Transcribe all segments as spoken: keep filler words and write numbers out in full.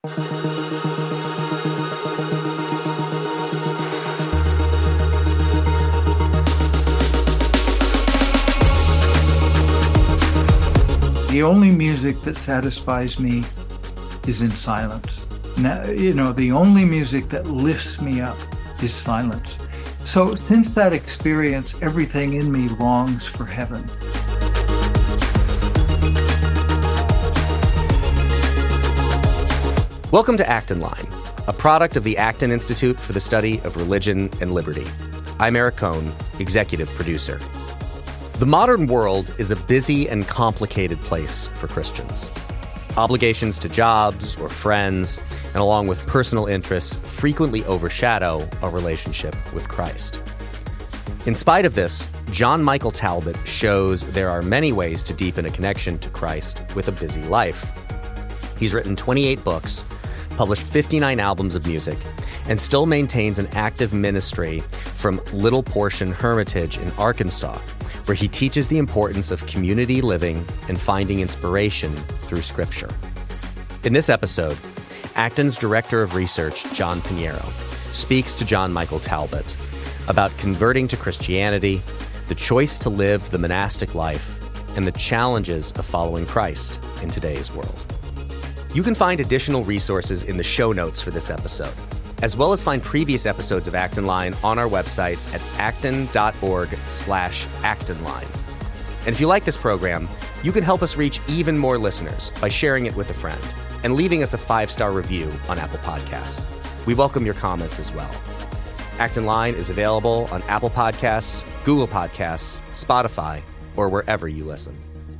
The only music that satisfies me is in silence. Now, you know, the only music that lifts me up is silence. So since that experience, everything in me longs for heaven. Welcome to Acton Line, a product of the Acton Institute for the Study of Religion and Liberty. I'm Eric Kohn, executive producer. The modern world is a busy and complicated place for Christians. Obligations to jobs or friends, and along with personal interests, frequently overshadow our relationship with Christ. In spite of this, John Michael Talbot shows there are many ways to deepen a connection to Christ with a busy life. He's written twenty-eight books, published fifty-nine albums of music, and still maintains an active ministry from Little Portion Hermitage in Arkansas, where he teaches the importance of community living and finding inspiration through Scripture. In this episode, Acton's Director of Research, John Pinheiro, speaks to John Michael Talbot about converting to Christianity, the choice to live the monastic life, and the challenges of following Christ in today's world. You can find additional resources in the show notes for this episode, as well as find previous episodes of Acton Line on our website at acton.org slash actonline. And if you like this program, you can help us reach even more listeners by sharing it with a friend and leaving us a five-star review on Apple Podcasts. We welcome your comments as well. Acton Line is available on Apple Podcasts, Google Podcasts, Spotify, or wherever you listen.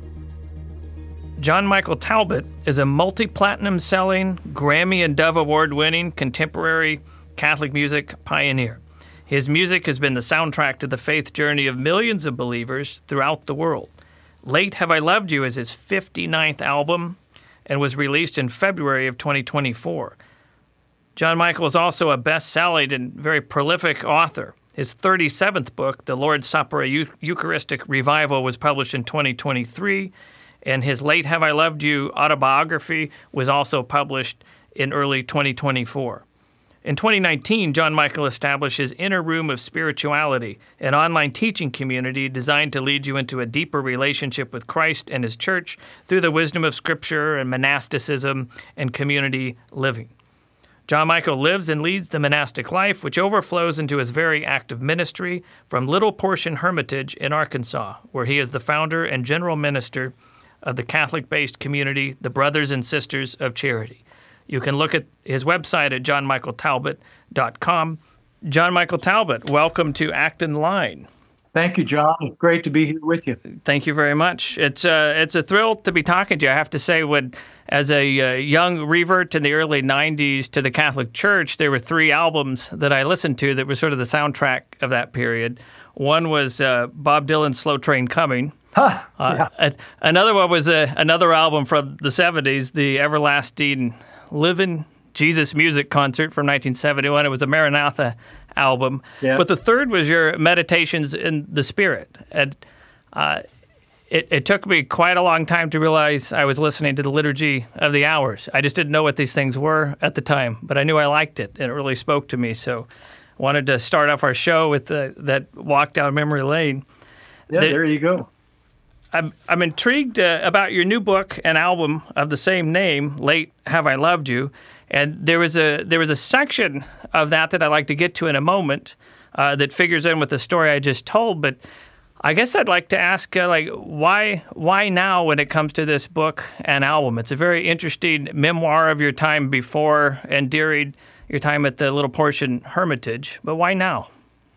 John Michael Talbot is a multi-platinum selling, Grammy and Dove Award-winning contemporary Catholic music pioneer. His music has been the soundtrack to the faith journey of millions of believers throughout the world. Late Have I Loved You is his fifty-ninth album and was released in February of twenty twenty-four. John Michael is also a best-selling and very prolific author. His thirty-seventh book, The Lord's Supper, a Eucharistic Revival, was published in twenty twenty-three, and his Late Have I Loved You autobiography was also published in early twenty twenty-four. In twenty nineteen, John Michael established his Inner Room of Spirituality, an online teaching community designed to lead you into a deeper relationship with Christ and his church through the wisdom of Scripture and monasticism and community living. John Michael lives and leads the monastic life, which overflows into his very active ministry from Little Portion Hermitage in Arkansas, where he is the founder and general minister of the Catholic-based community, the Brothers and Sisters of Charity. You can look at his website at john michael talbot dot com. John Michael Talbot, welcome to Acton Line. Thank you, John. It's great to be here with you. Thank you very much. It's a, it's a thrill to be talking to you. I have to say, when as a uh, young revert in the early nineties to the Catholic Church, there were three albums that I listened to that were sort of the soundtrack of that period. One was uh, Bob Dylan's Slow Train Coming. Huh, yeah. uh, another one was uh, another album from the seventies, the Everlasting Living Jesus Music Concert from nineteen seventy-one. It was a Maranatha album. Yeah. But the third was your Meditations in the Spirit. And uh, it, it took me quite a long time to realize I was listening to the Liturgy of the Hours. I just didn't know what these things were at the time, but I knew I liked it, and it really spoke to me. So I wanted to start off our show with the, that walk down memory lane. Yeah, the, there you go. I'm, I'm intrigued uh, about your new book and album of the same name, Late Have I Loved You. And there was a there was a section of that that I'd like to get to in a moment uh, that figures in with the story I just told. But I guess I'd like to ask, uh, like, why why now when it comes to this book and album? It's a very interesting memoir of your time before and during your time at the Little Portion Hermitage. But why now?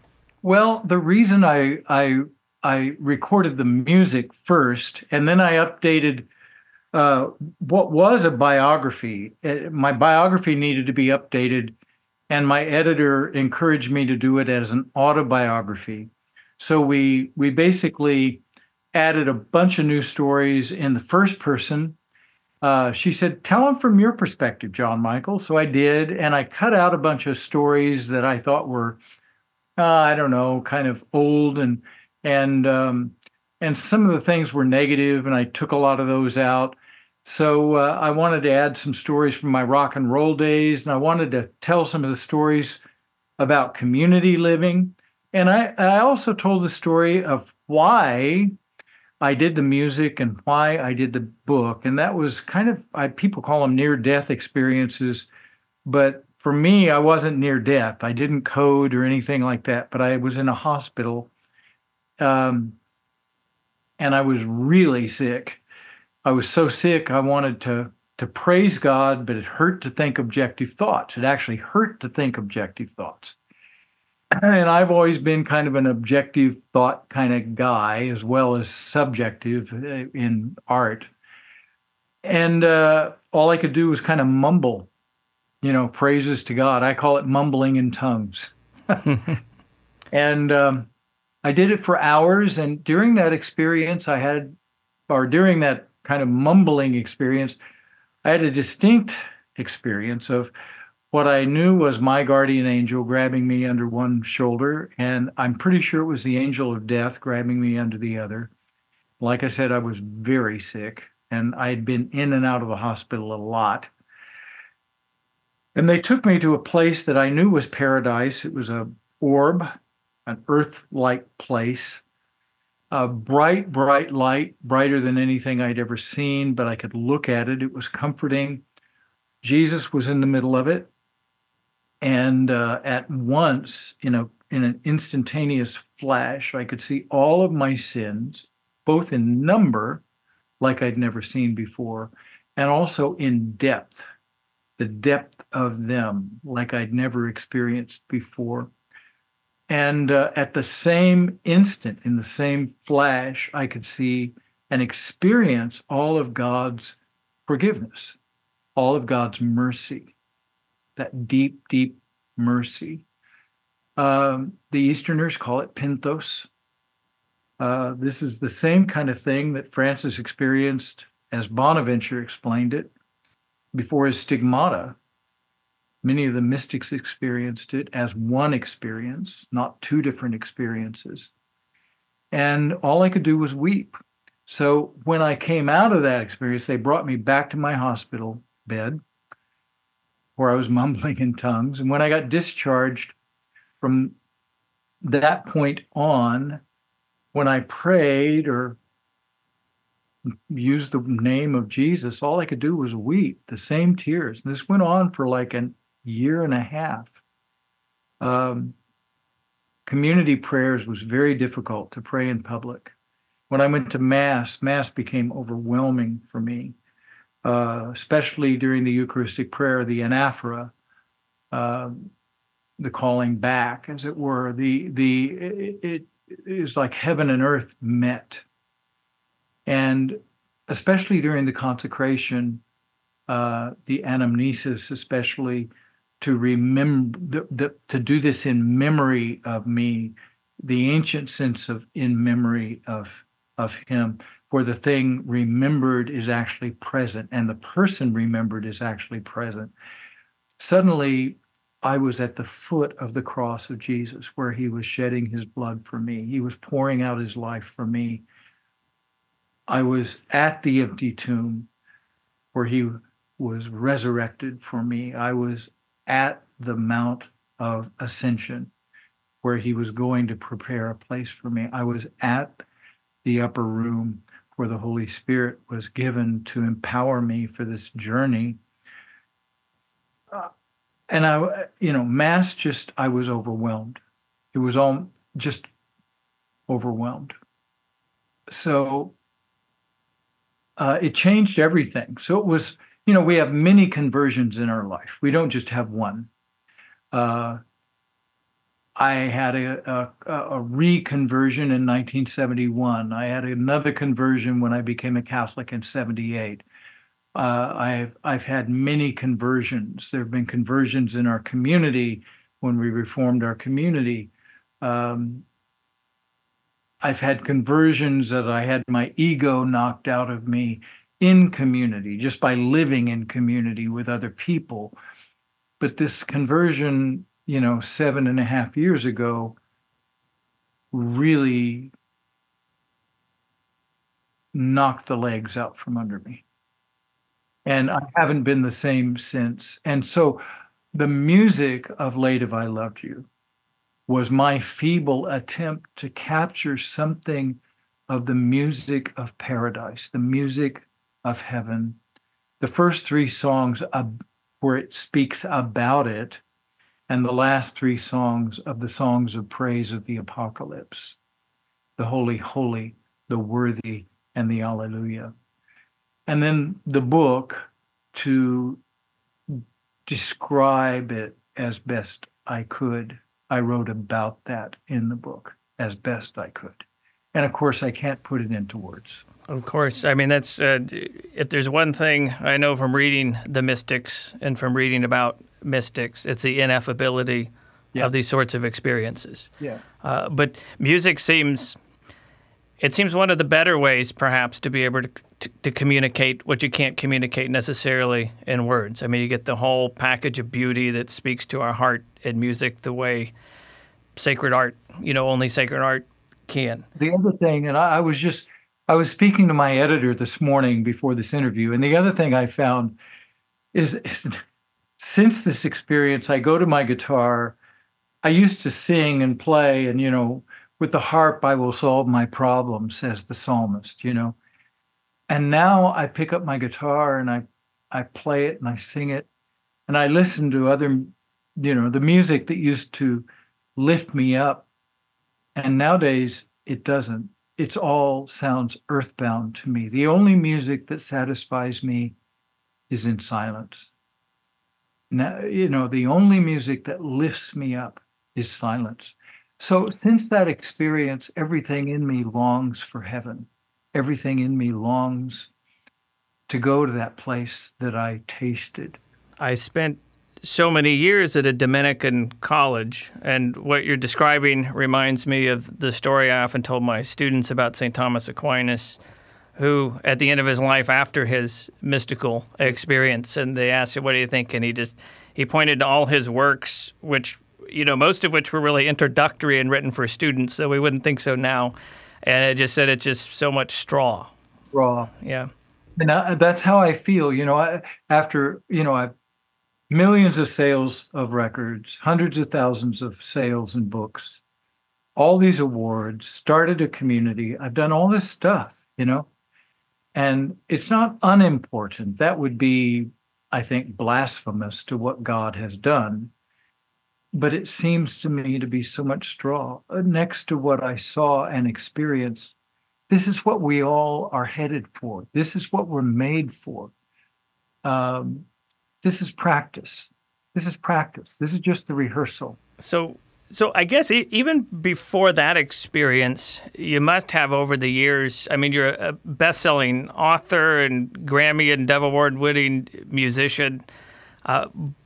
Well, the reason I I I recorded the music first, and then I updated uh, what was a biography. Uh, My biography needed to be updated, and my editor encouraged me to do it as an autobiography. So we we basically added a bunch of new stories in the first person. Uh, she said, "Tell them from your perspective, John Michael." So I did, and I cut out a bunch of stories that I thought were, uh, I don't know, kind of old, and and um, and some of the things were negative, and I took a lot of those out. So uh, I wanted to add some stories from my rock and roll days, and I wanted to tell some of the stories about community living. And I, I also told the story of why I did the music and why I did the book. And that was kind of, I, people call them near-death experiences. But for me, I wasn't near death. I didn't code or anything like that, but I was in a hospital. Um, and I was really sick. I was so sick, I wanted to, to praise God, but it hurt to think objective thoughts. It actually hurt to think objective thoughts. And I've always been kind of an objective thought kind of guy, as well as subjective in art. And uh, all I could do was kind of mumble, you know, praises to God. I call it mumbling in tongues. And um, I did it for hours. And during that experience, I had, or during that kind of mumbling experience, I had a distinct experience of what I knew was my guardian angel grabbing me under one shoulder, and I'm pretty sure it was the angel of death grabbing me under the other. Like I said, I was very sick, and I had been in and out of the hospital a lot. And they took me to a place that I knew was paradise. It was a orb, an earth-like place, a bright, bright light, brighter than anything I'd ever seen, but I could look at it. It was comforting. Jesus was in the middle of it. And uh, at once, in a in an instantaneous flash, I could see all of my sins, both in number, like I'd never seen before, and also in depth, the depth of them, like I'd never experienced before. And uh, at the same instant, in the same flash, I could see and experience all of God's forgiveness, all of God's mercy. That deep, deep mercy. Um, the Easterners call it penthos. Uh, this is the same kind of thing that Francis experienced as Bonaventure explained it before his stigmata. Many of the mystics experienced it as one experience, not two different experiences. And all I could do was weep. So when I came out of that experience, they brought me back to my hospital bed, where I was mumbling in tongues. And when I got discharged from that point on, when I prayed or used the name of Jesus, all I could do was weep, the same tears. And this went on for like a year and a half. Um, community prayers was very difficult to pray in public. When I went to Mass, Mass became overwhelming for me. Uh, especially during the Eucharistic prayer, the anaphora, uh, the calling back, as it were, the the it, it is like heaven and earth met, and especially during the consecration, uh, the anamnesis, especially to remember the, the, to do this in memory of me, the ancient sense of in memory of of Him, where the thing remembered is actually present and the person remembered is actually present. Suddenly, I was at the foot of the cross of Jesus, where He was shedding His blood for me. He was pouring out His life for me. I was at the empty tomb where He was resurrected for me. I was at the Mount of Ascension where He was going to prepare a place for me. I was at the upper room where the Holy Spirit was given to empower me for this journey. Uh, and I, you know, Mass just, I was overwhelmed. It was all just overwhelmed. So uh, it changed everything. So it was, you know, we have many conversions in our life. We don't just have one. Uh, I had a, a, a reconversion in nineteen seventy-one. I had another conversion when I became a Catholic in seventy-eight. Uh, I've I've had many conversions. There have been conversions in our community when we reformed our community. Um, I've had conversions that I had my ego knocked out of me in community, just by living in community with other people. But this conversion, you know, seven and a half years ago, really knocked the legs out from under me. and I haven't been the same since. And so the music of Late Have I Loved You was my feeble attempt to capture something of the music of paradise, the music of heaven. The first three songs uh, where it speaks about it, and the last three songs of the songs of praise of the apocalypse, the holy, holy, the worthy, and the alleluia. And then the book to describe it as best I could. I wrote about that in the book as best I could. And of course, I can't put it into words. Of course. I mean, that's uh, if there's one thing I know from reading the mystics and from reading about mystics, it's the ineffability yeah. of these sorts of experiences. Yeah. Uh, but music seems, it seems one of the better ways, perhaps, to be able to, to to communicate what you can't communicate necessarily in words. I mean, you get the whole package of beauty that speaks to our heart in music the way sacred art, you know, only sacred art can. The other thing, and I, I was just, I was speaking to my editor this morning before this interview, and the other thing I found is, is since this experience, I go to my guitar. I used to sing and play, and, you know, with the harp, I will solve my problems, says the psalmist, you know. And now I pick up my guitar and I, I play it and I sing it, and I listen to other, you know, the music that used to lift me up. And nowadays it doesn't. It's all sounds earthbound to me. The only music that satisfies me is in silence. Now, you know, the only music that lifts me up is silence. So since that experience, everything in me longs for heaven. Everything in me longs to go to that place that I tasted. I spent so many years at a Dominican college, and what you're describing reminds me of the story I often told my students about Saint Thomas Aquinas, who at the end of his life, after his mystical experience, and they asked him, what do you think? And he just, he pointed to all his works, which, you know, most of which were really introductory and written for students, so we wouldn't think so now. And it just said it's just so much straw. Raw. Yeah. And I, that's how I feel, you know, I, after, you know, I millions of sales of records, hundreds of thousands of sales and books, all these awards, started a community. I've done all this stuff, you know, and it's not unimportant. That would be, I think, blasphemous to what God has done. But it seems to me to be so much straw next to what I saw and experienced. This is what we all are headed for. This is what we're made for. Um, This is practice. This is practice. This is just the rehearsal. So, so I guess e- even before that experience, you must have over the years. I mean, you're a best-selling author and Grammy and Dove Award-winning musician, uh,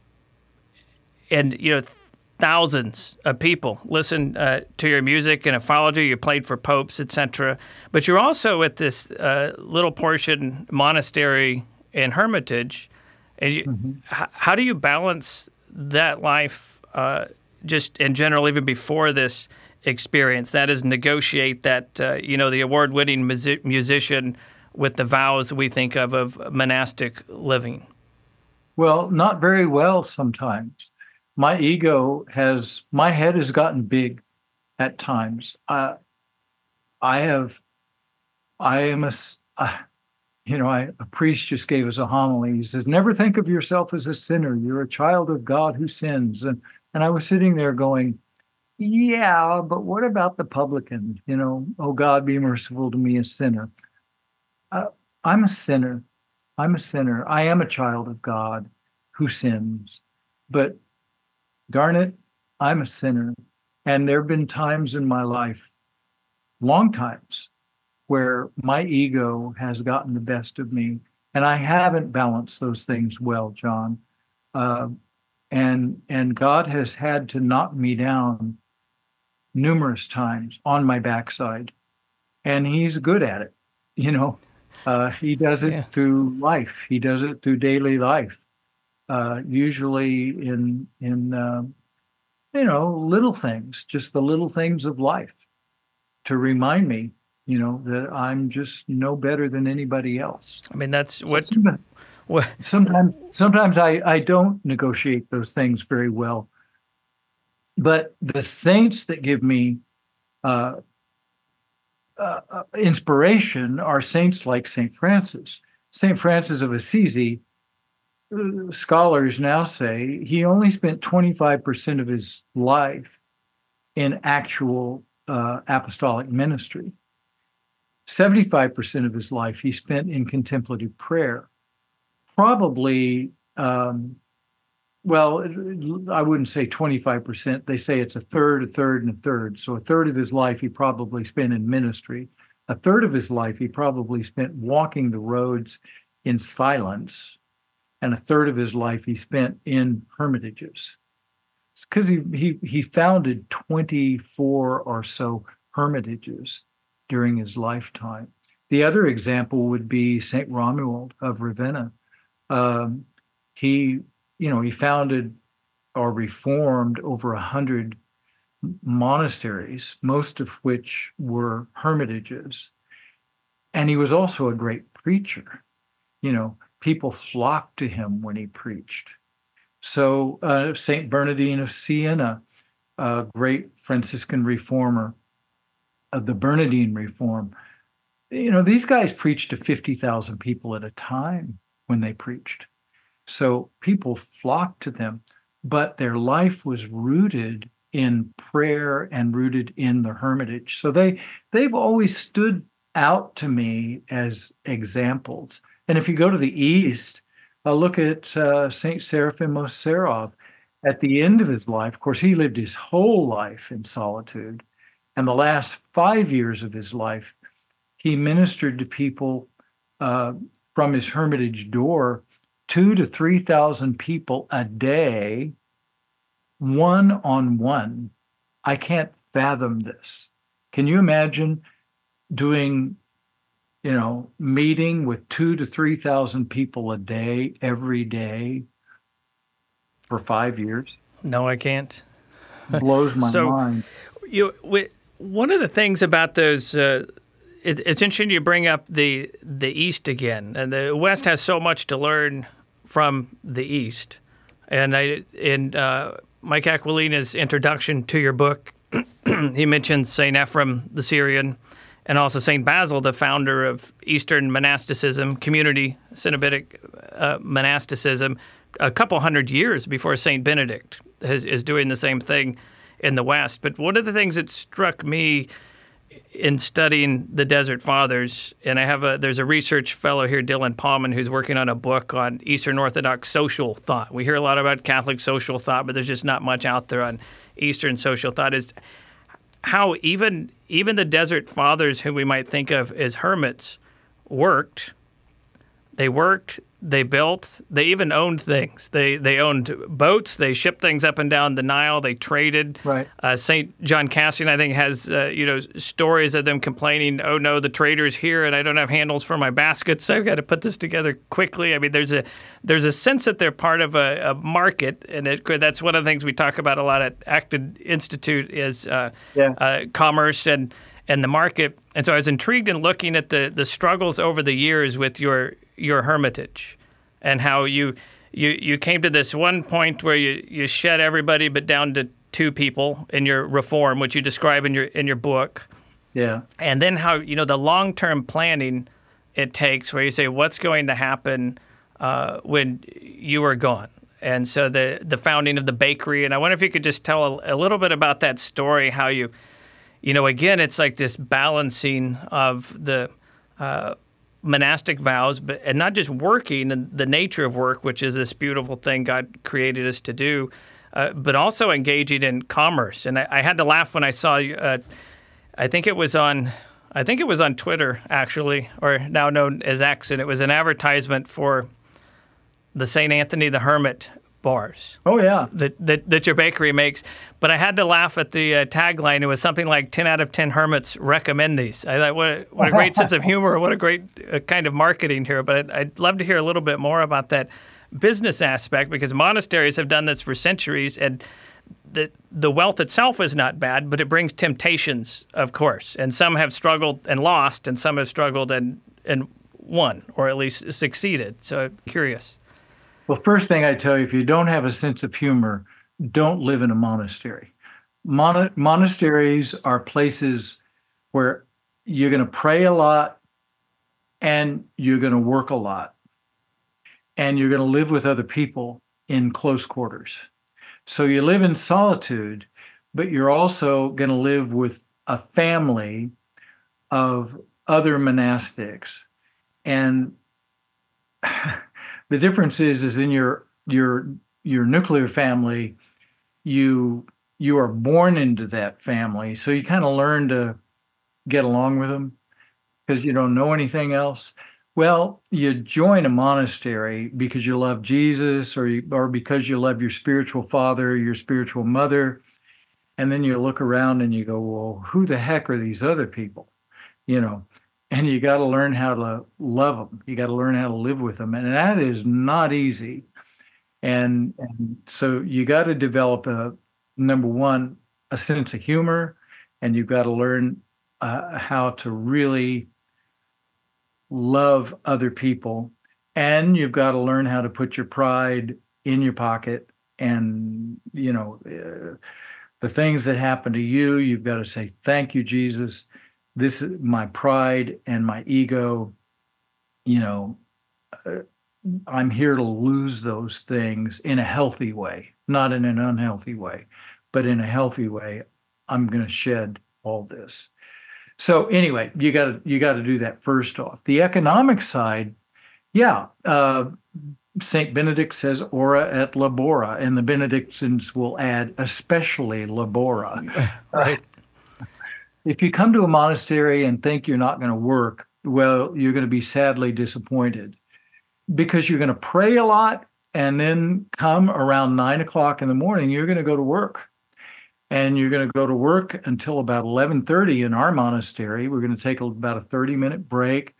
and you know, thousands of people listen uh, to your music and have followed you. You played for popes, et cetera. But you're also at this uh, little portion monastery in Hermitage. And you, mm-hmm. h- how do you balance that life uh, just in general, even before this experience? That is, negotiate that, uh, you know, the award-winning music- musician with the vows we think of of monastic living? Well, not very well sometimes. My ego has, my head has gotten big at times. Uh, I have, I am a, uh, you know, I, a priest just gave us a homily. He says, never think of yourself as a sinner. You're a child of God who sins. And and I was sitting there going, yeah, but what about the publican? You know, oh God, be merciful to me, a sinner. Uh, I'm a sinner. I'm a sinner. I am a child of God who sins. But darn it, I'm a sinner. And there have been times in my life, long times, where my ego has gotten the best of me. And I haven't balanced those things well, John. Uh, and and God has had to knock me down numerous times on my backside. And he's good at it. You know, uh, he does it yeah. through life. He does it through daily life, uh, usually in, in uh, you know, little things, just the little things of life to remind me, you know, that I'm just no better than anybody else. I mean, that's so what Well, Sometimes, sometimes I, I don't negotiate those things very well. But the saints that give me uh, uh, uh, inspiration are saints like Saint Francis. Saint Francis of Assisi, uh, scholars now say he only spent twenty-five percent of his life in actual uh, apostolic ministry. seventy-five percent of his life he spent in contemplative prayer. Probably, um, well, I wouldn't say twenty-five percent. They say it's a third, a third, and a third. So a third of his life he probably spent in ministry. A third of his life he probably spent walking the roads in silence. And a third of his life he spent in hermitages. It's because he, he, he founded twenty-four or so hermitages during his lifetime. The other example would be Saint Romuald of Ravenna. Um, he, you know, he founded or reformed over a hundred monasteries, most of which were hermitages. And he was also a great preacher. You know, people flocked to him when he preached. So uh, Saint Bernardine of Siena, a great Franciscan reformer of the Bernardine reform, you know, these guys preached to fifty thousand people at a time when they preached. So people flocked to them, but their life was rooted in prayer and rooted in the hermitage. So they, they've always stood out to me as examples. And if you go to the East, uh, look at uh, Saint Seraphim of Sarov. At the end of his life, of course, he lived his whole life in solitude. And the last five years of his life, he ministered to people uh, from his hermitage door, two to three thousand people a day, one on one. I can't fathom this. Can you imagine doing, you know, meeting with two to three thousand people a day, every day, for five years? No, I can't. Blows my so, mind. You, we, one of the things about those. Uh, It, it's interesting you bring up the the East again, and the West has so much to learn from the East. And I in uh, Mike Aquilina's introduction to your book, he mentions Saint Ephrem the Syrian, and also Saint Basil, the founder of Eastern monasticism, community Cenobitic uh, monasticism, a couple hundred years before Saint Benedict is, is doing the same thing in the West. But one of the things that struck me in studying the Desert Fathers, and I have a there's a research fellow here, Dylan Palman, who's working on a book on Eastern Orthodox social thought. We hear a lot about Catholic social thought, but there's just not much out there on Eastern social thought. Is how even even the Desert Fathers, who we might think of as hermits, worked. They worked. They built. They even owned things. They they owned boats. They shipped things up and down the Nile. They traded. Right. Uh, Saint John Cassian, I think, has uh, you know stories of them complaining. Oh no, the trader's here, and I don't have handles for my baskets. So I've got to put this together quickly. I mean, there's a there's a sense that they're part of a, a market, and it could, that's one of the things we talk about a lot at Acton Institute is uh, Yeah. uh, commerce and and the market. And so I was intrigued in looking at the the struggles over the years with your your hermitage, and how you you you came to this one point where you, you shed everybody but down to two people in your reform, which you describe in your in your book. Yeah. And then how, you know, the long-term planning it takes, where you say what's going to happen uh, when you are gone. And so the the founding of the bakery, and I wonder if you could just tell a, a little bit about that story, how you, you know, again, it's like this balancing of the uh, monastic vows, but and not just working and the nature of work, which is this beautiful thing God created us to do, uh, but also engaging in commerce. And I, I had to laugh when I saw you. Uh, I think it was on, I think it was on Twitter actually, or now known as X, and it was an advertisement for the Saint Anthony the Hermit bars. Oh yeah. That, that that your bakery makes. But I had to laugh at the uh, tagline. It was something like ten out of ten hermits recommend these. I thought, what a, what a great sense of humor. What a great uh, kind of marketing here. But I'd, I'd love to hear a little bit more about that business aspect, because monasteries have done this for centuries, and the the wealth itself is not bad, but it brings temptations, of course. And some have struggled and lost, and some have struggled and and won, or at least succeeded. So I'm curious. Well, first thing I tell you, if you don't have a sense of humor, don't live in a monastery. Mon- monasteries are places where you're going to pray a lot and you're going to work a lot and you're going to live with other people in close quarters. So you live in solitude, but you're also going to live with a family of other monastics. And the difference is, is in your your your nuclear family, you you are born into that family, so you kind of learn to get along with them because you don't know anything else. Well, you join a monastery because you love Jesus, or you, or because you love your spiritual father, your spiritual mother, and then you look around and you go, well, who the heck are these other people? You know, and you got to learn how to love them. You got to learn how to live with them, and that is not easy. And, and so you got to develop a number one, a sense of humor, and you've got to learn uh, how to really love other people, and you've got to learn how to put your pride in your pocket. And you know, uh, the things that happen to you, you've got to say, "Thank you, Jesus. This is my pride and my ego. You know, uh, I'm here to lose those things in a healthy way, not in an unhealthy way, but in a healthy way. I'm going to shed all this." So anyway, you got to you got to do that first off. The economic side, yeah. Uh, Saint Benedict says "ora et labora," and the Benedictines will add "especially labora." Right. Uh, if you come to a monastery and think you're not going to work, well, you're going to be sadly disappointed, because you're going to pray a lot, and then come around nine o'clock in the morning, you're going to go to work. And you're going to go to work until about eleven thirty in our monastery. We're going to take about a thirty minute break.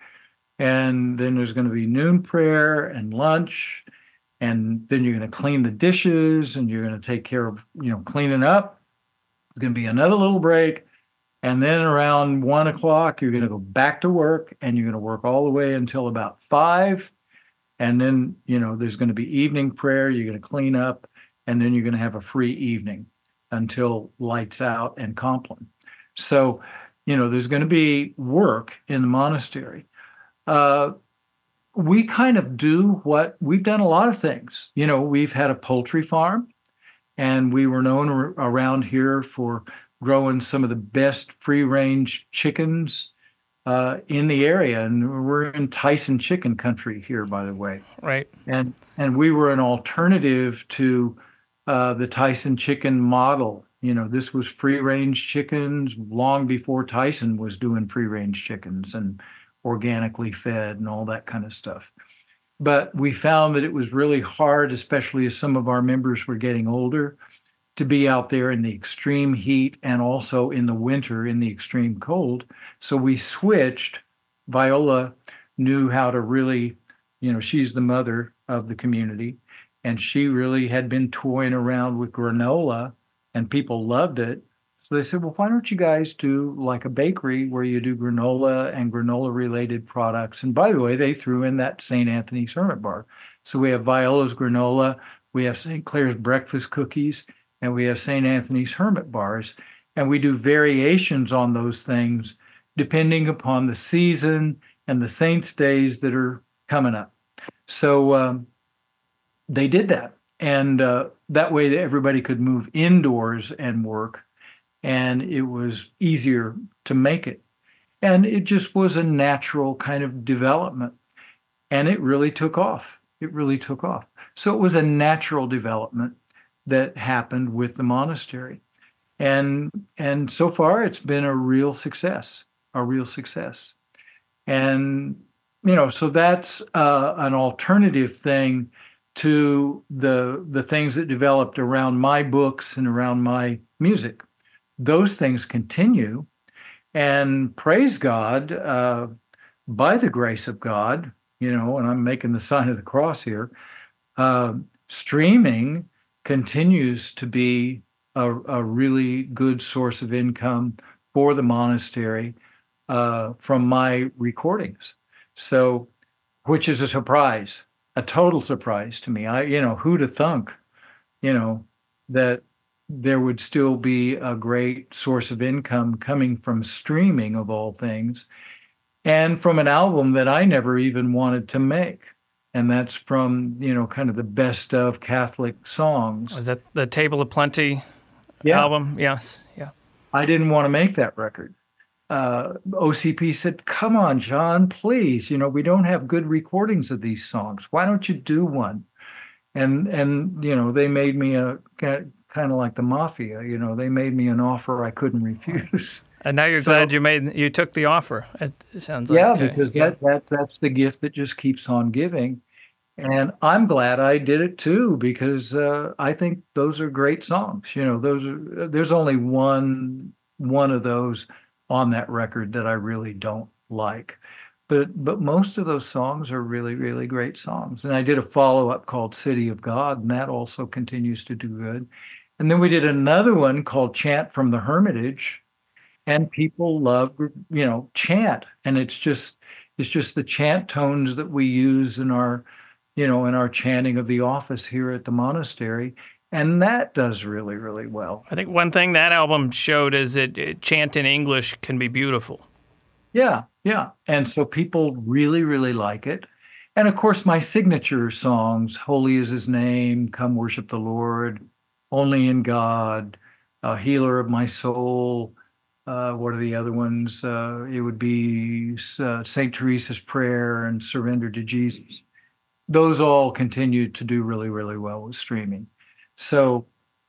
And then there's going to be noon prayer and lunch. And then you're going to clean the dishes, and you're going to take care of, you know, cleaning up. There's going to be another little break. And then around one o'clock, you're going to go back to work, and you're going to work all the way until about five. And then, you know, there's going to be evening prayer. You're going to clean up, and then you're going to have a free evening until lights out and Compline. So, you know, there's going to be work in the monastery. Uh, we kind of do what we've done a lot of things. You know, we've had a poultry farm, and we were known ar- around here for growing some of the best free range chickens uh, in the area. And we're in Tyson chicken country here, by the way. Right. And, and we were an alternative to Uh, the Tyson chicken model. You know, this was free range chickens long before Tyson was doing free range chickens and organically fed and all that kind of stuff. But we found that it was really hard, especially as some of our members were getting older, to be out there in the extreme heat and also in the winter in the extreme cold. So we switched. Viola knew how to really, you know, she's the mother of the community. And she really had been toying around with granola, and people loved it. So they said, well, why don't you guys do like a bakery where you do granola and granola related products? And by the way, they threw in that Saint Anthony's Hermit Bar. So we have Viola's granola, we have Saint Clair's breakfast cookies, and we have Saint Anthony's Hermit Bars. And we do variations on those things depending upon the season and the saints' days that are coming up. So, um, they did that. And uh, that way that everybody could move indoors and work, and it was easier to make it. And it just was a natural kind of development. And it really took off. It really took off. So it was a natural development that happened with the monastery. And, and so far, it's been a real success, a real success. And, you know, so that's uh, an alternative thing to the the things that developed around my books and around my music. Those things continue, and praise God, uh, by the grace of God, you know, and I'm making the sign of the cross here, uh, streaming continues to be a, a really good source of income for the monastery uh, from my recordings. So which is a surprise, a total surprise to me. I, you know, who'd have thunk, you know, that there would still be a great source of income coming from streaming of all things, and from an album that I never even wanted to make. And that's from, you know, kind of the best of Catholic songs. Was that the Table of Plenty Yeah. album? Yes. Yeah. I didn't want to make that record. Uh, O C P said, come on, John, please. You know, we don't have good recordings of these songs. Why don't you do one? And, and you know, they made me a kind of like the mafia, you know, they made me an offer I couldn't refuse. And now you're So- glad you made you took the offer. It sounds like Yeah, uh, because yeah. that, that that's the gift that just keeps on giving. And I'm glad I did it too, because uh, I think those are great songs. You know, those are, there's only one one of those on that record that I really don't like. But but most of those songs are really, really great songs. And I did a follow-up called City of God, and that also continues to do good. And then we did another one called Chant from the Hermitage, and people love, you know, chant. And it's just it's just the chant tones that we use in our, you know, in our chanting of the office here at the monastery. And that does really, really well. I think one thing that album showed is that uh, chant in English can be beautiful. Yeah, yeah. And so people really, really like it. And of course, my signature songs, Holy is His Name, Come Worship the Lord, Only in God, uh, Healer of My Soul. Uh, what are the other ones? Uh, it would be uh, Saint Teresa's Prayer and Surrender to Jesus. Those all continue to do really, really well with streaming. So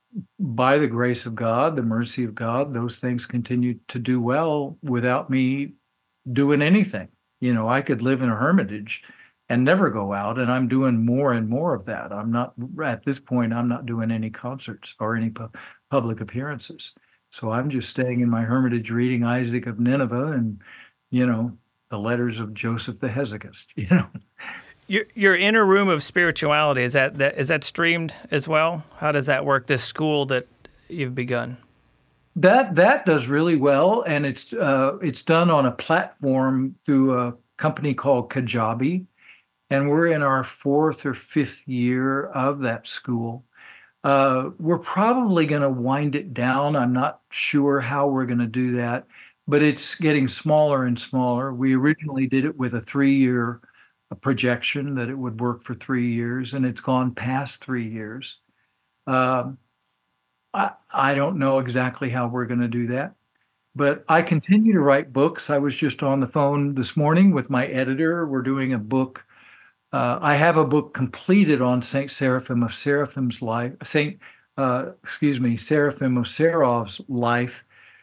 by the grace of God, the mercy of God, those things continue to do well without me doing anything. You know, I could live in a hermitage and never go out, and I'm doing more and more of that. I'm not, at this point, I'm not doing any concerts or any pu- public appearances. So I'm just staying in my hermitage reading Isaac of Nineveh and, you know, the letters of Joseph the Hesychist, you know. Your your inner room of spirituality, is that, that is that streamed as well? How does that work? This school that you've begun. That that does really well, and it's uh, it's done on a platform through a company called Kajabi, and we're in our fourth or fifth year of that school. Uh, we're probably going to wind it down. I'm not sure how we're going to do that, but it's getting smaller and smaller. We originally did it with a three-year projection that it would work for three years, and it's gone past three years. Um, I, I don't know exactly how we're going to do that, but I continue to write books. I was just on the phone this morning with my editor. We're doing a book. Uh, I have a book completed on Saint Seraphim of Seraphim's life, Saint, uh, excuse me, Seraphim of Sarov's life,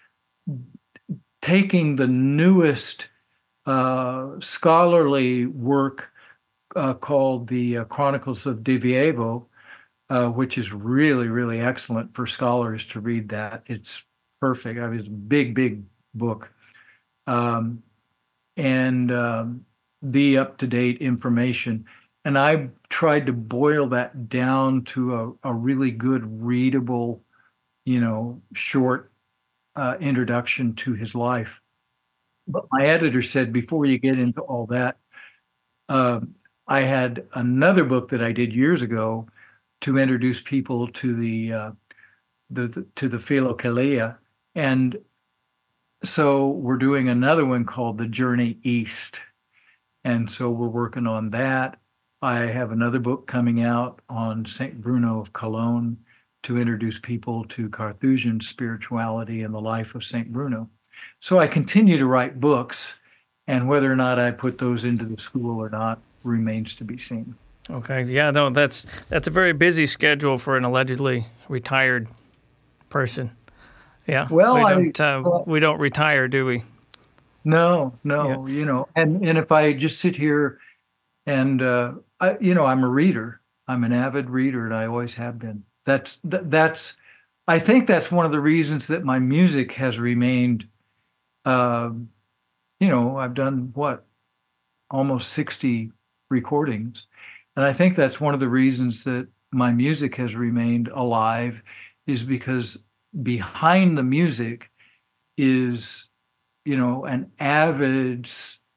taking the newest uh, scholarly work uh, called the uh, Chronicles of Divievo, uh, which is really, really excellent for scholars to read that. It's perfect. I mean, it's a big, big book. Um, and um, the up-to-date information. And I tried to boil that down to a, a really good, readable, you know, short uh, introduction to his life. But my editor said, before you get into all that, uh, I had another book that I did years ago to introduce people to the uh, the, the to the Philokalia, and so we're doing another one called The Journey East, and so we're working on that. I have another book coming out on Saint Bruno of Cologne to introduce people to Carthusian spirituality and the life of Saint Bruno. So I continue to write books, and whether or not I put those into the school or not remains to be seen. Okay, yeah, no, that's that's a very busy schedule for an allegedly retired person. Yeah, Well, we I- don't uh, well- we don't retire, do we? No, no, you know, and and if I just sit here and uh, I, you know, I'm a reader. I'm an avid reader, and I always have been. That's th- that's. I think that's one of the reasons that my music has remained. Um, you know, I've done what, almost sixty recordings, and I think that's one of the reasons that my music has remained alive, is because behind the music is, you know, an avid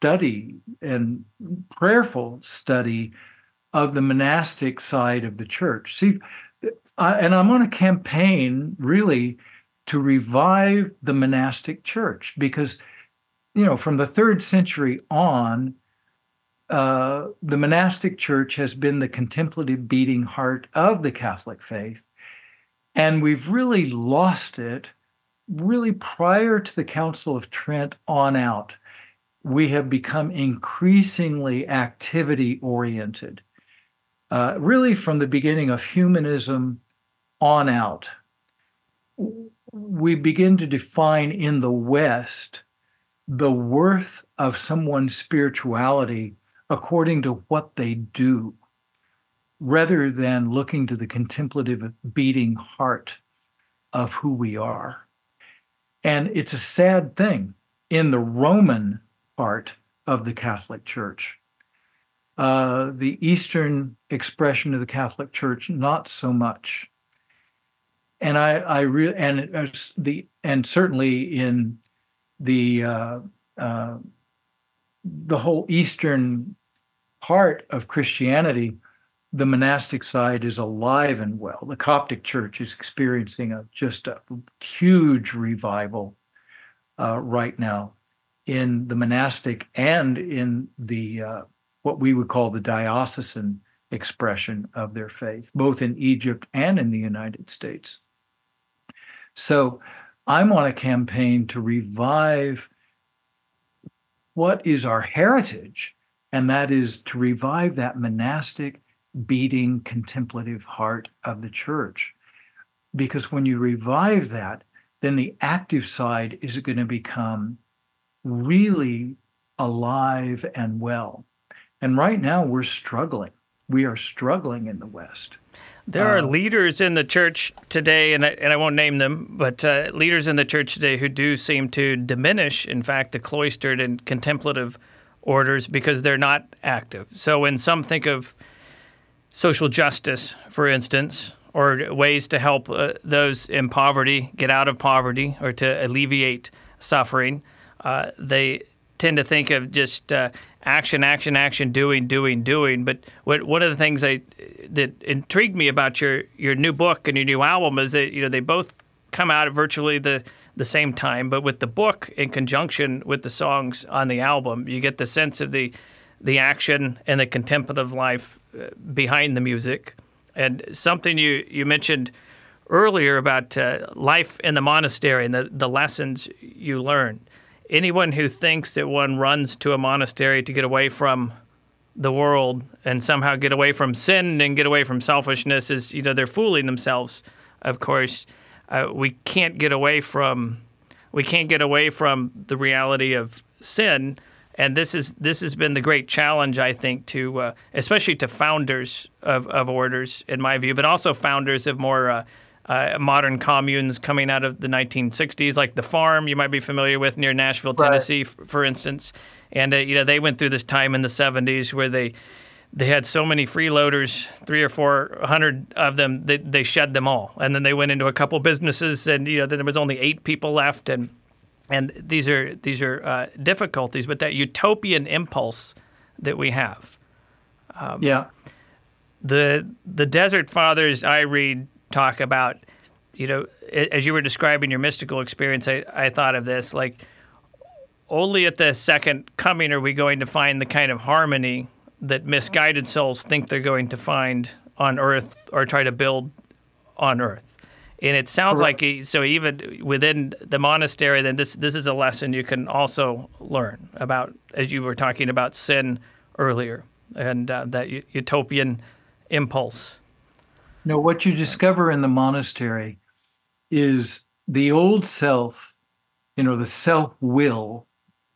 study and prayerful study of the monastic side of the church. See, I, and I'm on a campaign really to revive the monastic church because, you know, from the third century on, uh, the monastic church has been the contemplative beating heart of the Catholic faith. And we've really lost it really prior to the Council of Trent on out. We have become increasingly activity oriented, uh, really from the beginning of humanism on out. We begin to define in the West the worth of someone's spirituality according to what they do, rather than looking to the contemplative beating heart of who we are. And it's a sad thing in the Roman part of the Catholic Church. Uh, the Eastern expression of the Catholic Church, not so much. And I, I really, and it was the, and certainly in the uh, uh, the whole Eastern part of Christianity, the monastic side is alive and well. The Coptic Church is experiencing a just a huge revival uh, right now in the monastic and in the uh, what we would call the diocesan expression of their faith, both in Egypt and in the United States. So I'm on a campaign to revive what is our heritage, and that is to revive that monastic, beating, contemplative heart of the church. Because when you revive that, then the active side is going to become really alive and well. And right now we're struggling. We are struggling in the West. There are Uh, leaders in the church today, and I, and I won't name them, but uh, leaders in the church today who do seem to diminish, in fact, the cloistered and contemplative orders because they're not active. So when some think of social justice, for instance, or ways to help uh, those in poverty get out of poverty or to alleviate suffering, uh, they tend to think of just uh, action, action, action, doing, doing, doing. But what, one of the things I, that intrigued me about your, your new book and your new album is that, you know, they both come out at virtually the, the same time. But with the book in conjunction with the songs on the album, you get the sense of the the action and the contemplative life uh, behind the music. And something you, you mentioned earlier about uh, life in the monastery and the, the lessons you learn. Anyone who thinks that one runs to a monastery to get away from the world and somehow get away from sin and get away from selfishness is, you know, they're fooling themselves. Of course, uh, we can't get away from we can't get away from the reality of sin, and this is this has been the great challenge, I think, to uh, especially to founders of, of orders, in my view, but also founders of more uh, Uh, modern communes coming out of the nineteen sixties, like the Farm you might be familiar with near Nashville, Tennessee, right. f- for instance. And uh, you know they went through this time in the seventies where they they had so many freeloaders, three or four hundred of them, they, they shed them all, and then they went into a couple businesses, and you know then there was only eight people left, and and these are these are uh, difficulties. But that utopian impulse that we have, um, yeah, the the Desert Fathers I read. Talk about, you know, as you were describing your mystical experience, I, I thought of this, like, only at the second coming are we going to find the kind of harmony that misguided souls think they're going to find on earth or try to build on earth. And it sounds Correct. like, so even within the monastery, then this, this is a lesson you can also learn about, as you were talking about sin earlier, and uh, that utopian impulse. No, what you discover in the monastery is the old self, you know, the self-will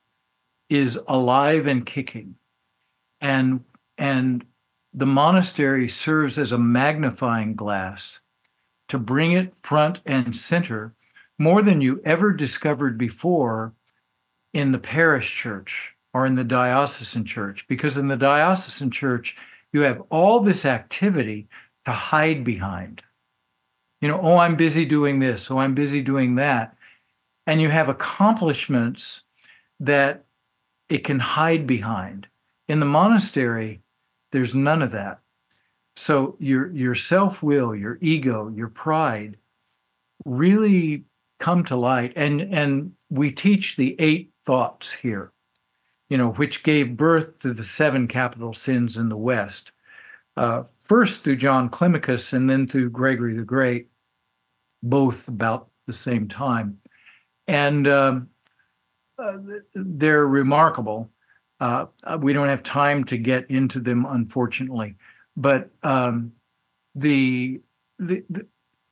is alive and kicking. And, and the monastery serves as a magnifying glass to bring it front and center more than you ever discovered before in the parish church or in the diocesan church. Because in the diocesan church, you have all this activity to hide behind. You know, oh, I'm busy doing this, oh, I'm busy doing that. And you have accomplishments that it can hide behind. In the monastery, there's none of that. So your your self-will, your ego, your pride really come to light. And, and we teach the eight thoughts here, you know, which gave birth to the seven capital sins in the West. Uh, first through John Climacus and then through Gregory the Great, both about the same time. And um, uh, they're remarkable. Uh, we don't have time to get into them, unfortunately. But um, the, the, the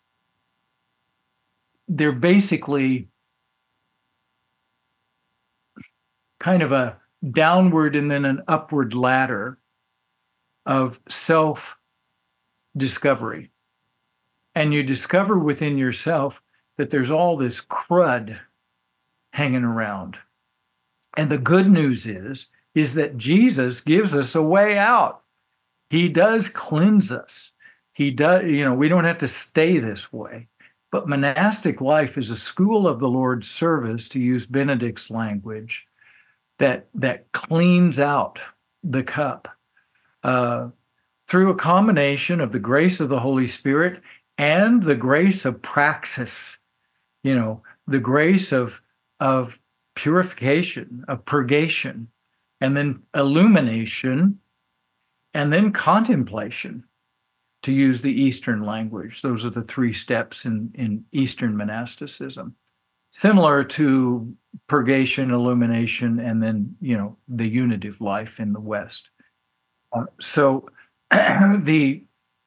they're basically kind of a downward and then an upward ladder of self-discovery. And you discover within yourself that there's all this crud hanging around. And the good news is, is that Jesus gives us a way out. He does cleanse us. He does, you know, we don't have to stay this way. But monastic life is a school of the Lord's service, to use Benedict's language, that, that cleans out the cup uh, through a combination of the grace of the Holy Spirit and the grace of praxis, you know, the grace of, of purification, of purgation, and then illumination, and then contemplation, to use the Eastern language. Those are the three steps in, in Eastern monasticism, similar to purgation, illumination, and then, you know, the unitive life in the West. Uh, so the,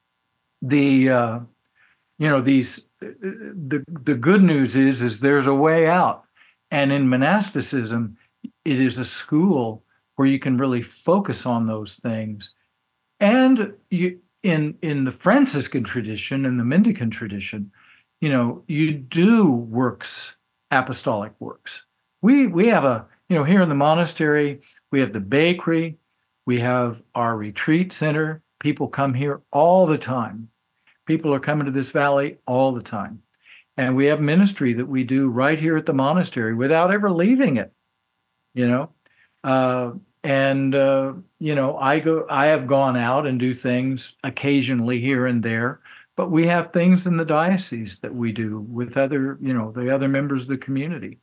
the, uh, you know, these, the, the good news is, is there's a way out. And in monasticism, it is a school where you can really focus on those things. And you, in, in the Franciscan tradition and the Mendicant tradition, you know, you do works, apostolic works. We, we have a, you know, here in the monastery, we have the bakery, we have our retreat center. People come here all the time. People are coming to this valley all the time. And we have ministry that we do right here at the monastery without ever leaving it, you know. Uh, and, uh, you know, I go, I have gone out and do things occasionally here and there, but we have things in the diocese that we do with other, you know, the other members of the community.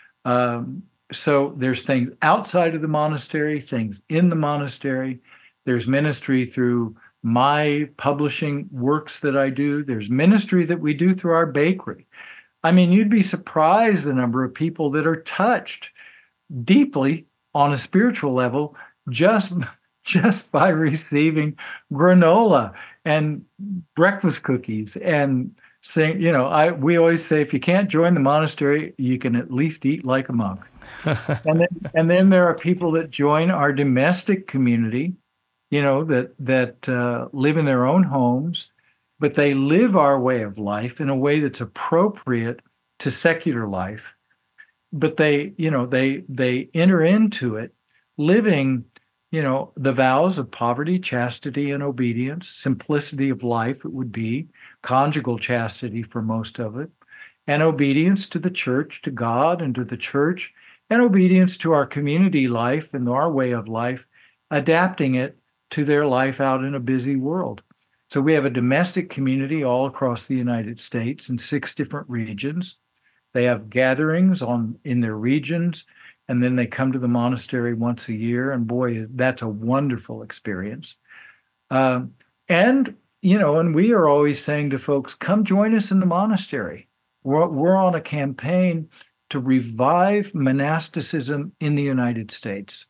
Um, so there's things outside of the monastery, things in the monastery. There's ministry through my publishing works that I do. There's ministry that we do through our bakery. I mean, you'd be surprised the number of people that are touched deeply on a spiritual level just, just by receiving granola and breakfast cookies and saying, you know, I we always say, if you can't join the monastery, you can at least eat like a monk. and then and then there are people that join our domestic community, you know, that that uh, live in their own homes, but they live our way of life in a way that's appropriate to secular life. But they, you know, they they enter into it living, you know, the vows of poverty, chastity, and obedience, simplicity of life, it would be, conjugal chastity for most of it, and obedience to the church, to God and to the church, and obedience to our community life and our way of life, adapting it to their life out in a busy world. So we have a domestic community all across the United States in six different regions. They have gatherings on in their regions, and then they come to the monastery once a year. And boy, that's a wonderful experience. Um, and, you know, and we are always saying to folks, come join us in the monastery. We're, we're on a campaign to revive monasticism in the United States.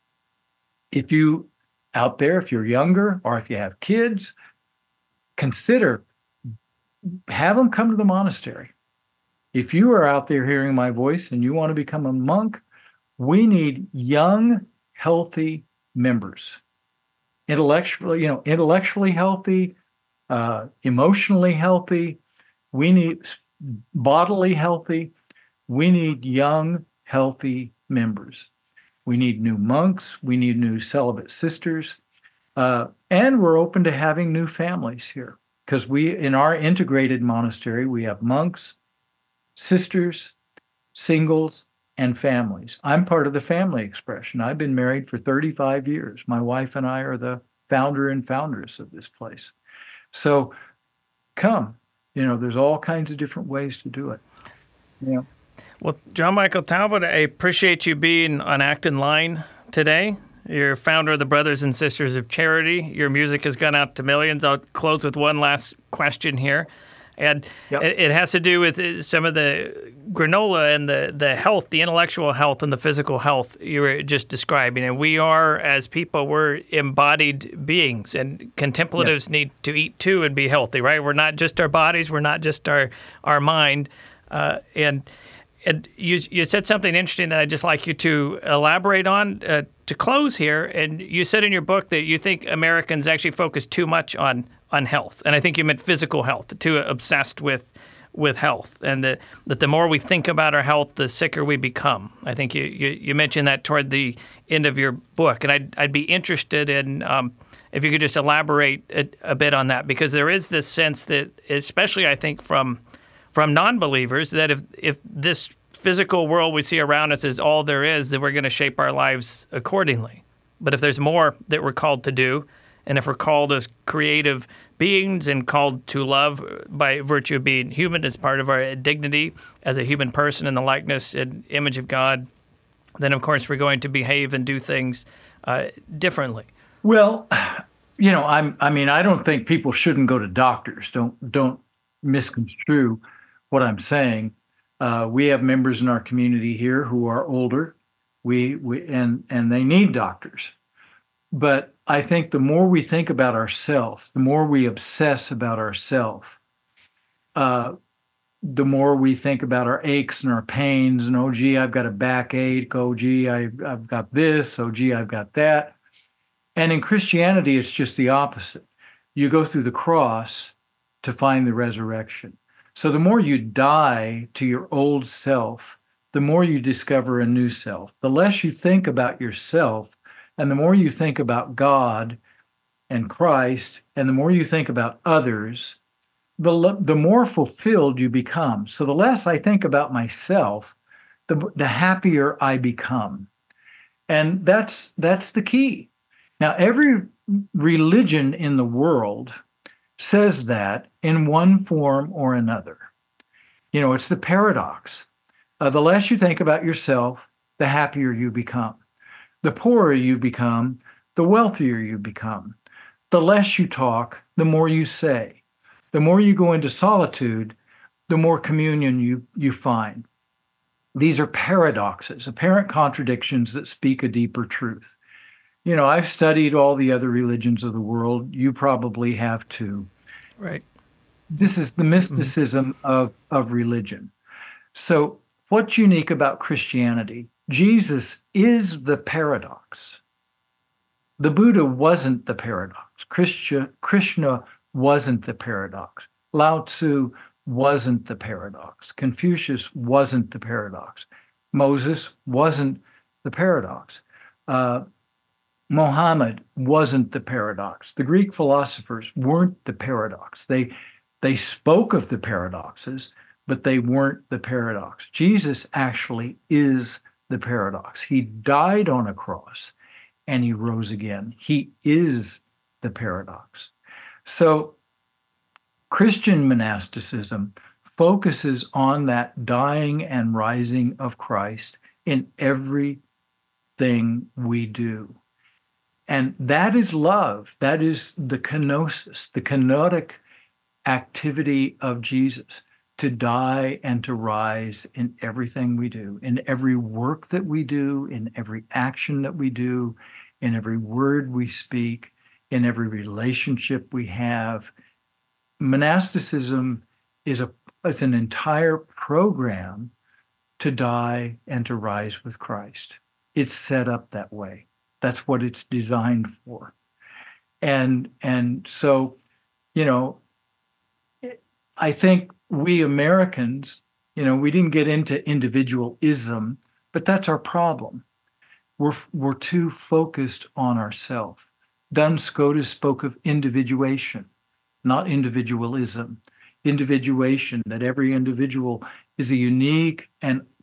If you out there, if you're younger or if you have kids, consider, have them come to the monastery. If you are out there hearing my voice and you want to become a monk, we need young, healthy members. Intellectually, you know, intellectually healthy, uh, emotionally healthy. We need bodily healthy. We need young, healthy members. We need new monks. We need new celibate sisters. Uh, and we're open to having new families here because we, in our integrated monastery, we have monks, sisters, singles, and families. I'm part of the family expression. I've been married for thirty-five years. My wife and I are the founder and foundress of this place. So come, you know, there's all kinds of different ways to do it. Yeah. Well, John Michael Talbot, I appreciate you being on Acton Line today. You're founder of the Brothers and Sisters of Charity. Your music has gone out to millions. I'll close with one last question here. And Yep. it, it has to do with some of the granola and the, the health, the intellectual health and the physical health you were just describing. And we are, as people, we're embodied beings, and contemplatives Yes. need to eat too and be healthy, right? We're not just our bodies. We're not just our, our mind. Uh, and and you, you said something interesting that I'd just like you to elaborate on uh, to close here. And you said in your book that you think Americans actually focus too much on on health. And I think you meant physical health, too obsessed with with health. And the, that the more we think about our health, the sicker we become. I think you, you, you mentioned that toward the end of your book. And I'd, I'd be interested in um, if you could just elaborate a, a bit on that, because there is this sense that, especially I think from from non-believers, that if if this physical world we see around us is all there is, then we're going to shape our lives accordingly. But if there's more that we're called to do, and if we're called as creative beings and called to love by virtue of being human as part of our dignity as a human person in the likeness and image of God, then of course we're going to behave and do things uh, differently. Well, you know, I'm I mean, I don't think people shouldn't go to doctors. Don't don't misconstrue what I'm saying. Uh, we have members in our community here who are older. We we and and they need doctors. But I think the more we think about ourselves, the more we obsess about ourselves, uh, the more we think about our aches and our pains, and oh, gee, I've got a backache. Oh, gee, I, I've got this. Oh, gee, I've got that. And in Christianity, it's just the opposite. You go through the cross to find the resurrection. So the more you die to your old self, the more you discover a new self. The less you think about yourself, and the more you think about God and Christ, and the more you think about others, the, the more fulfilled you become. So the less I think about myself, the, the happier I become. And that's that's the key. Now, every religion in the world says that in one form or another. You know, it's the paradox. Uh, the less you think about yourself, the happier you become. The poorer you become, the wealthier you become. The less you talk, the more you say. The more you go into solitude, the more communion you, you find. These are paradoxes, apparent contradictions that speak a deeper truth. You know, I've studied all the other religions of the world. You probably have too. Right. This is the mysticism mm-hmm. of, of religion. So what's unique about Christianity? Jesus is the paradox. The Buddha wasn't the paradox. Krishna, Krishna wasn't the paradox. Lao Tzu wasn't the paradox. Confucius wasn't the paradox. Moses wasn't the paradox. Uh, Mohammed wasn't the paradox. The Greek philosophers weren't the paradox. They, they spoke of the paradoxes, but they weren't the paradox. Jesus actually is the paradox. He died on a cross and he rose again. He is the paradox. So Christian monasticism focuses on that dying and rising of Christ in everything we do. And that is love. That is the kenosis, the kenotic activity of Jesus, to die and to rise in everything we do, in every work that we do, in every action that we do, in every word we speak, in every relationship we have. Monasticism is a is an entire program to die and to rise with Christ. It's set up that way. That's what it's designed for. And and so, you know, I think we Americans, you know, we didn't get into individualism, but that's our problem. We're we're too focused on ourselves. Duns Scotus spoke of individuation, not individualism. Individuation, that every individual is a unique and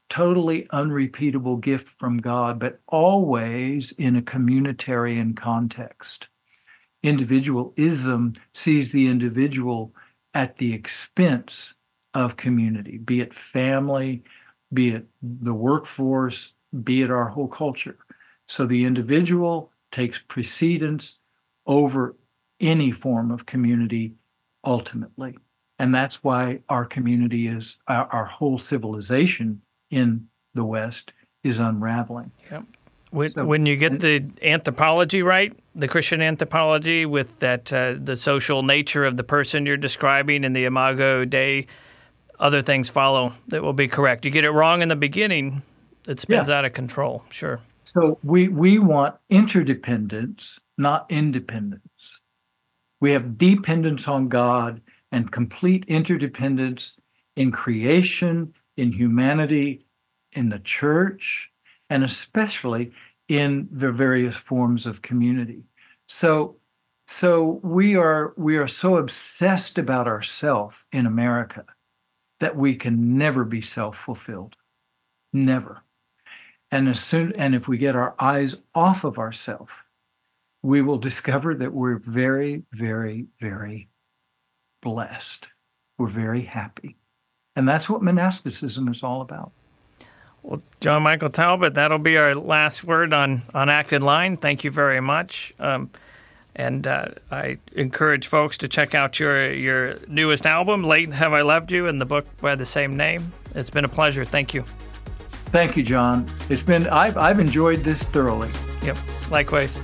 totally unrepeatable gift from God, but always in a communitarian context. Individualism sees the individual at the expense of community, be it family, be it the workforce, be it our whole culture. So the individual takes precedence over any form of community ultimately. And that's why our community is, our, our whole civilization in the West is unraveling. Yep. When, So- when you get the anthropology right, the Christian anthropology with that uh, the social nature of the person you're describing and the imago Dei, other things follow that will be correct. You get it wrong in the beginning, it spins Yeah. out of control. Sure. So we, we want interdependence, not independence. We have dependence on God and complete interdependence in creation, in humanity, in the church, and especially in the various forms of community. So, so we are we are so obsessed about ourselves in America that we can never be self-fulfilled. Never. And as soon and if we get our eyes off of ourselves, we will discover that we're very, very, very blessed. We're very happy. And that's what monasticism is all about. Well, John Michael Talbot, that'll be our last word on, on Act in Line. Thank you very much. Um, and uh, I encourage folks to check out your, your newest album, Late Have I Loved You, and the book by the same name. It's been a pleasure. Thank you. Thank you, John. It's been, I've, I've enjoyed this thoroughly. Yep, likewise.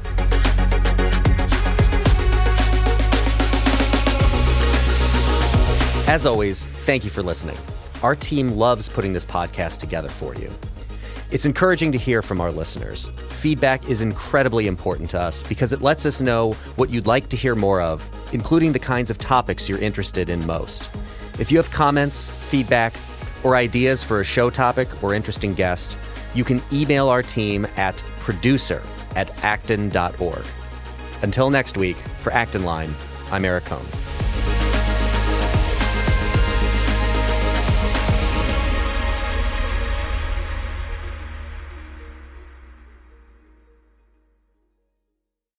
As always, thank you for listening. Our team loves putting this podcast together for you. It's encouraging to hear from our listeners. Feedback is incredibly important to us because it lets us know what you'd like to hear more of, including the kinds of topics you're interested in most. If you have comments, feedback, or ideas for a show topic or interesting guest, you can email our team at producer at acton dot org. Until next week, for Act in Line, I'm Eric Cohn.